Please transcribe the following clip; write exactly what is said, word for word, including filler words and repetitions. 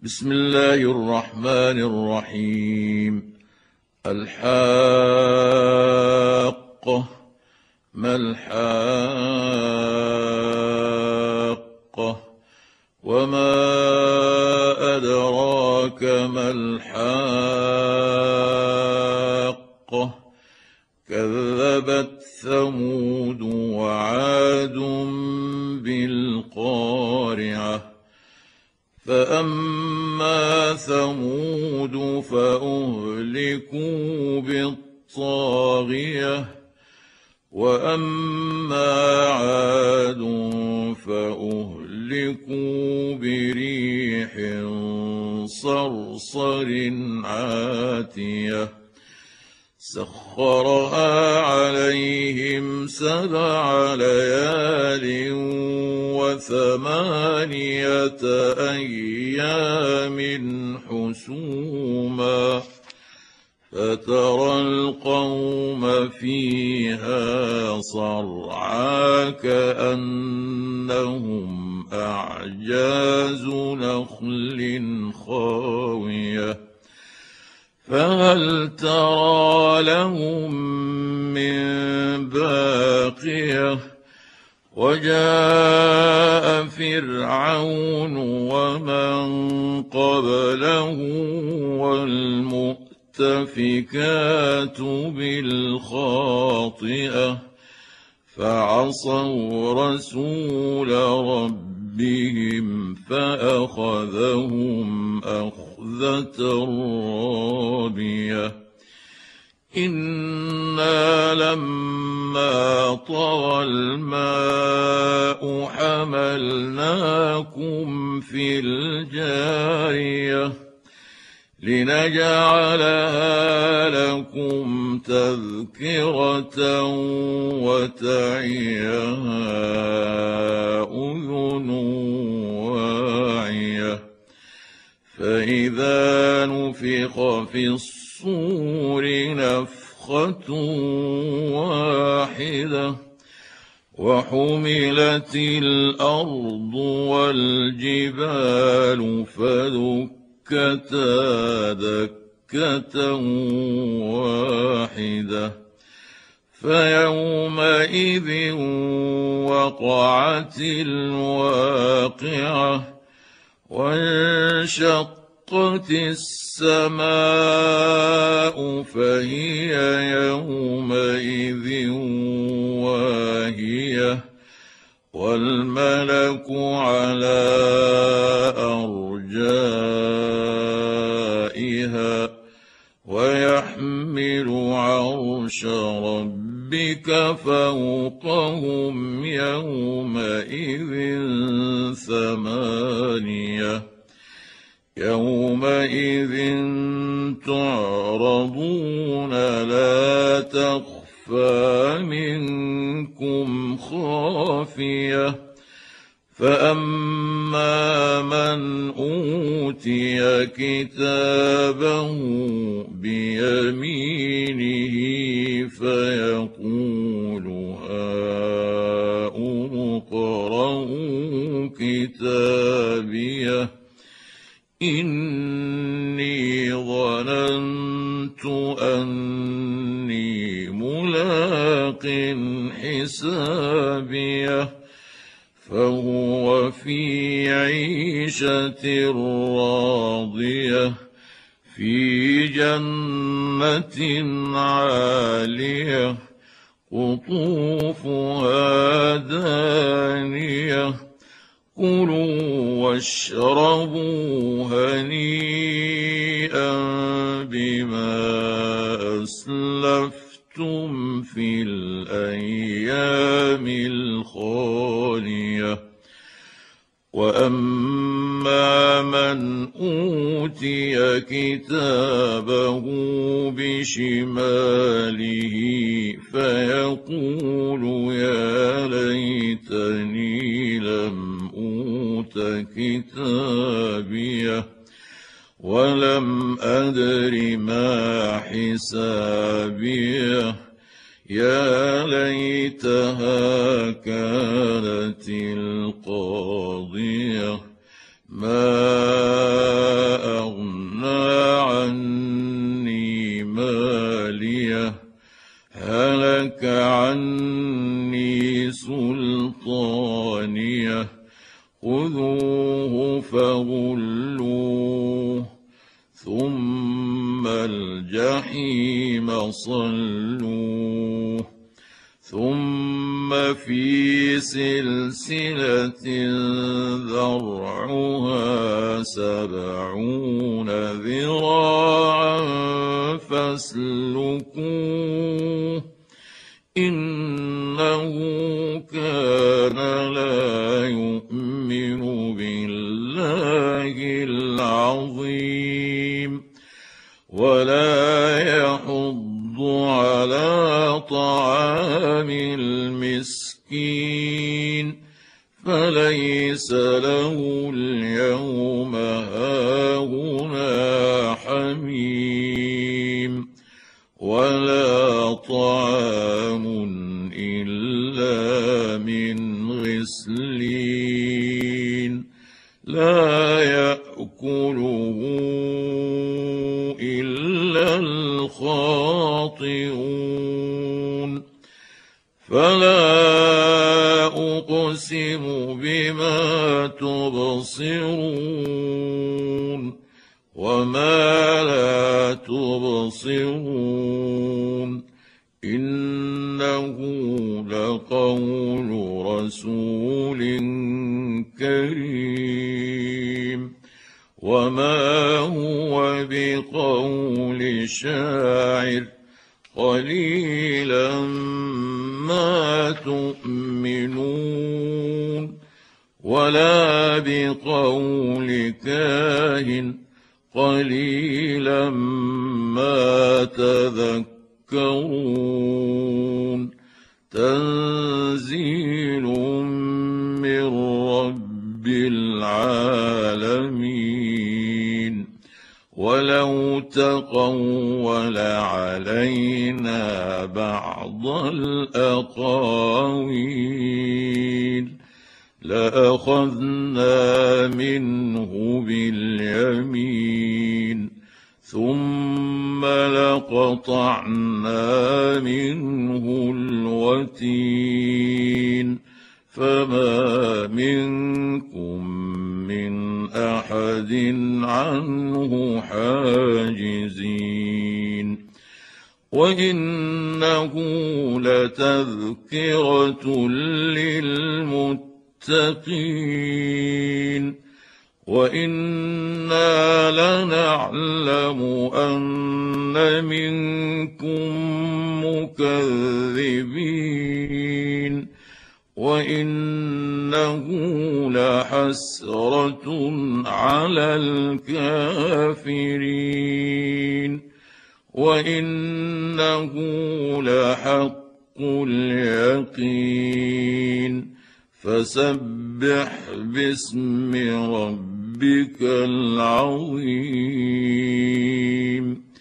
بسم الله الرحمن الرحيم. الحاقة. ما الحاقة؟ وما أدراك ما الحاقة؟ كذبت ثمود وعاد بالقارعة. فأما ثمود فأهلكوا بالطاغية، وأما عاد فأهلكوا بريح صرصر عاتية سخرها عليهم سبع ليال وثمانية أيام حسوما، فترى القوم فيها صرعى كأنهم أعجاز نخل خاوية، فهل ترى لهم من باقية؟ وجاء فرعون ومن قبله والمؤتفكات بالخاطئة، فعصوا رسول ربهم فأخذهم أخذة رابية. إنا لما طغى الماء حملناكم في الجارية لنجعلها لكم تذكرة وتعيها أذن واعية. فإذا نفخ في الصور نفخة واحدة، وحملت الأرض والجبال فدكتا دكة واحدة، فيومئذ وقعت الواقعة، وانشقت السماء فهي يومئذ واهية، والملك على أرجائها، ويحمل عرش ربك فوقهم يومئذ ثمانية. يومئذ تعرضون لا تخفى منكم خافية، فأما من أوتي كتابه بيمينه فيقول هاؤم اقرءوا كتابيه إني ظننت أني ملاق حسابيه، فهو في عيشة راضية في جنة عالية قطوفها دانية. كلوا واشربوا هنيئا بما أسلفتم في الأيام الخالية. وأما من أوتي كتابه بشماله فيقول يا ليتني لم أوت كتابيه ولم أدر ما حسابيه، يا ليتها كانت القاضية ما فغلوه ثم الجحيم صلوه ثم في سلسلة ذرعها سبعون ذراعا فاسلكوه إنه كان لا يؤمن بالله العظيم ولا يحض على طعام المسكين فليس له اليوم هاهنا حميم ولا طعام إلا من غسلين لا يأكله إلا الخاطئون فلا أقسم بما تبصرون وما لا تبصرون إنه لقول رسول كريم وما هو بقول شاعر قليلا ما تؤمنون ولا بقول كاهن قليلا ما تذكرون تنزيل من رب العالمين ولو تقول علينا بعض الأقاويل لأخذنا منه باليمين ثم لقطعنا منه الوتين فما منكم من أحد عنه حاجزين وإنه لتذكرة للمتقين وإنا لنعلم أن منكم مكذبين وإنه لحسرة على الكافرين وإنه لحق اليقين فسبح باسم ربك العظيم